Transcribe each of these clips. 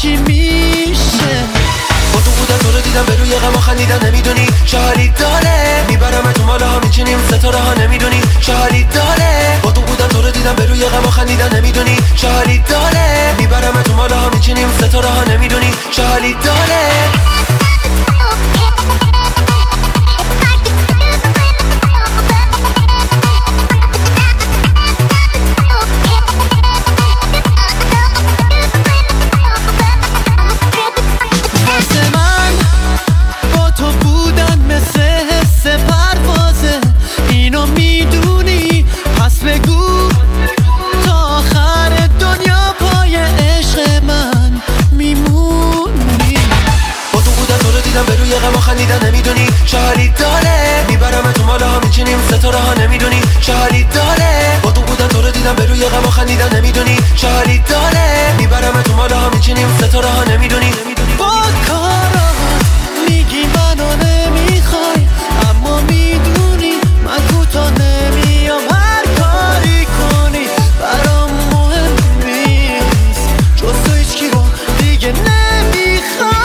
چی میشه. با تو بودن تو رو دیدم به روی غم و خندیدن نمیدونی چه حالی داره. میبرم تو ماله ها میچینیم ستاره ها نمیدونی چه حالی داره. با تو بودن تو رو دیدم به روی غم و خندیدن نمیدونی چه حالی داره. میبرم تو ماله ها میچینیم ستاره ها نمیدونی چه حالی داره. به روی غم و خندیدن نمیدونی چه حالی داره. میبرم تو ماله ها میچینیم ستاره ها نمیدونی چه حالی داره. با تو بودن تو رو دیدم به روی غم و خندیدن نمیدونی چه حالی داره. میبرم تو ماله ها میچینیم ستاره ها نمیدونی. با کارات میگی منو نمیخوای، اما میدونی من کوتا نمیام. هر کاری کنی برام مهم نیست، جز تو هیچکی رو دیگه نمیخوام.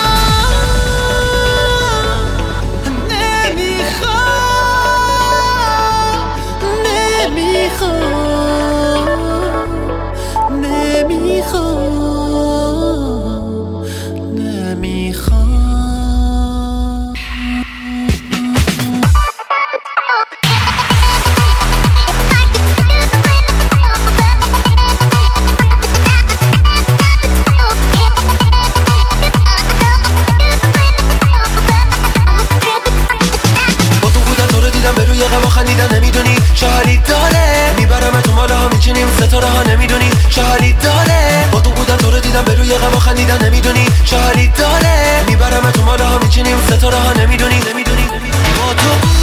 به روی غم و خندیدن نمیدونی چه حالی داره. میبرم تو ماله ها میچینیم ستاره ها نمیدونی چه حالی داره. با تو بودن تو رو دیدم به روی غم و خندیدن نمیدونی چه حالی داره. میبرم تو ماله ها میچینیم ستاره ها نمیدونی با تو